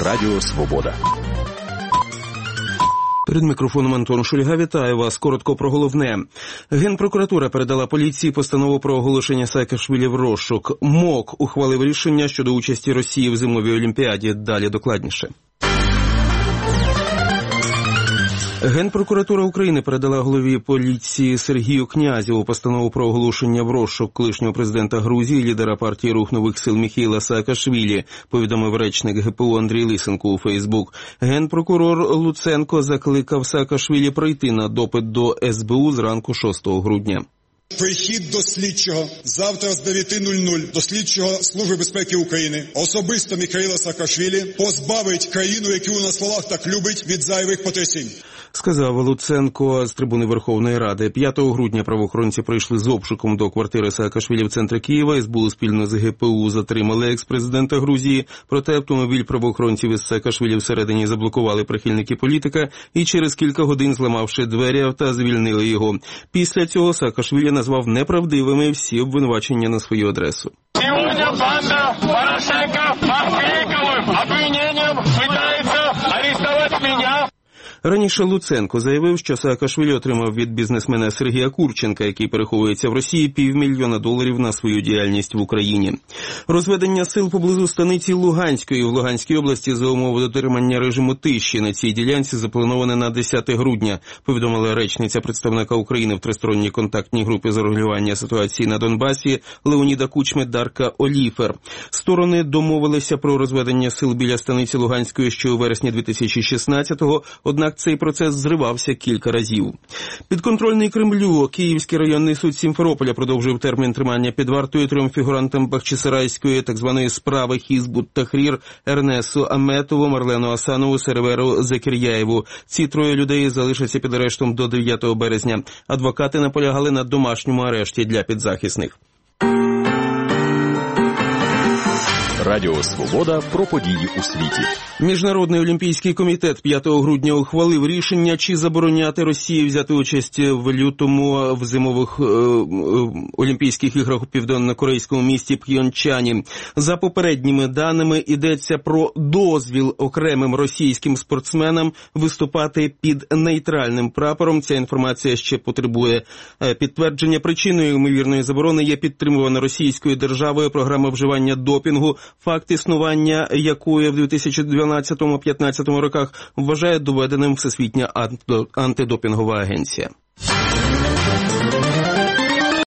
Радіо Свобода. Перед мікрофоном Антон Шульга. Вітаю вас. Коротко про головне. Генпрокуратура передала поліції постанову про оголошення Саакашвілі в розшук. МОК ухвалив рішення щодо участі Росії в зимовій олімпіаді. Далі докладніше. Генпрокуратура України передала голові поліції Сергію Князєву постанову про оголошення в розшук колишнього президента Грузії, лідера партії «Рух нових сил» Міхеїла Саакашвілі, повідомив речник ГПУ Андрій Лисенко у Фейсбук. Генпрокурор Луценко закликав Саакашвілі пройти на допит до СБУ зранку 6 грудня. Прихід до слідчого завтра з 9:00 до слідчого Служби безпеки України особисто Міхеїла Саакашвілі позбавить країну, яку на словах так любить, від зайвих потрясінь. Сказав Луценко з трибуни Верховної Ради. 5 грудня правоохоронці прийшли з обшуком до квартири Саакашвілі в центрі Києва. СБУ спільно з ГПУ затримали екс-президента Грузії. Проте автомобіль правоохоронців із Саакашвілі всередині заблокували прихильники політика і через кілька годин, зламавши двері авто, звільнили його. Після цього Саакашвілі назвав неправдивими всі обвинувачення на свою адресу. Сьогодні банда Порошенка фейковим обвиненням намагається арештувати мене. Раніше Луценко заявив, що Саакашвілі отримав від бізнесмена Сергія Курченка, який переховується в Росії, $500 000 на свою діяльність в Україні. Розведення сил поблизу станиці Луганської в Луганській області за умови дотримання режиму тиші на цій ділянці заплановане на 10 грудня, повідомила речниця представника України в тристоронній контактній групі з регулювання ситуації на Донбасі Леоніда Кучми Дарка Оліфер. Сторони домовилися про розведення сил біля станиці Луганської ще у вересні 2016-го, однак цей процес зривався кілька разів. Підконтрольний Кремлю Київський районний суд Сімферополя продовжив термін тримання під вартою 3 фігурантам бахчисарайської так званої справи Хізбут Тахрір Ернесу Аметову, Марлену Асанову, Серверу Закір'яєву. Ці 3 людей залишаться під арештом до 9 березня. Адвокати наполягали на домашньому арешті для підзахисних. Радіо Свобода про події у світі. Міжнародний олімпійський комітет 5 грудня ухвалив рішення, чи забороняти Росії взяти участь в лютому в зимових олімпійських іграх у південно-корейському місті Пхьончані. За попередніми даними йдеться про дозвіл окремим російським спортсменам виступати під нейтральним прапором. Ця інформація ще потребує підтвердження. Причиною ймовірної заборони є підтримувана російською державою програма вживання допінгу, факт існування якої в 2012-2015 роках вважає доведеним Всесвітня антидопінгова агенція.